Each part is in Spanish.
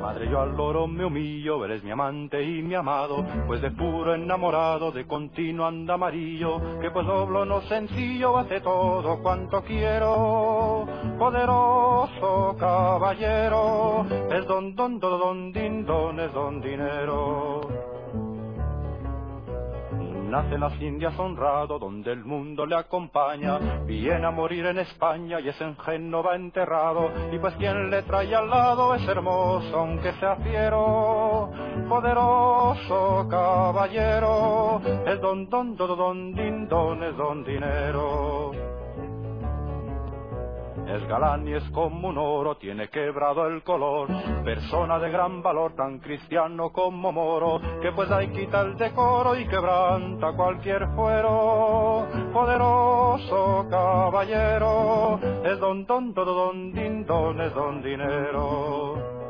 Madre, yo al loro me humillo, eres mi amante y mi amado, pues de puro enamorado, de continuo anda amarillo, que pues doblo no sencillo, hace todo cuanto quiero. Poderoso caballero, es don din don, es don dinero. Nace en las Indias honrado, donde el mundo le acompaña, viene a morir en España y es en Génova enterrado, y pues quien le trae al lado es hermoso, aunque sea fiero. Poderoso caballero, es don din don, es don dinero. Es galán y es como un oro, tiene quebrado el color, persona de gran valor, tan cristiano como moro, que pues ahí quita el decoro y quebranta cualquier fuero. Poderoso caballero, es don din don, es don dinero.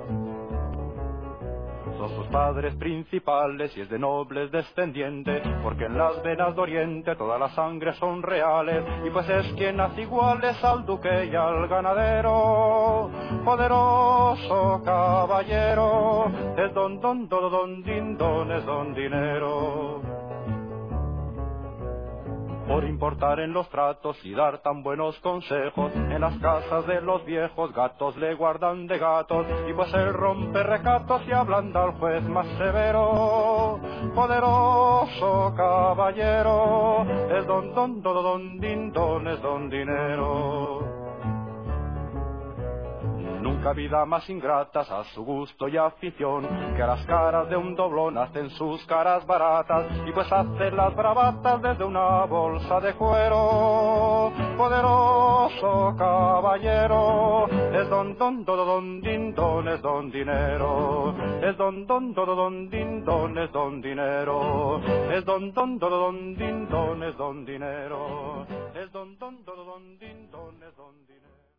Son sus padres principales y es de nobles descendiente, porque en las venas de Oriente todas las sangres son reales, y pues es quien hace iguales al duque y al ganadero. Poderoso caballero, es don din don, es don dinero. Por importar en los tratos y dar tan buenos consejos, en las casas de los viejos gatos le guardan de gatos, y pues él rompe recatos y ablanda al juez más severo. Poderoso caballero, es don din don, es don dinero. Nunca vida más ingratas a su gusto y afición, que a las caras de un doblón hacen sus caras baratas, y pues hacen las bravatas desde una bolsa de cuero. Poderoso caballero, es don din don, es don dinero. Es don din don, es don dinero. Es don din don, es don dinero. Es don din don, es don dinero.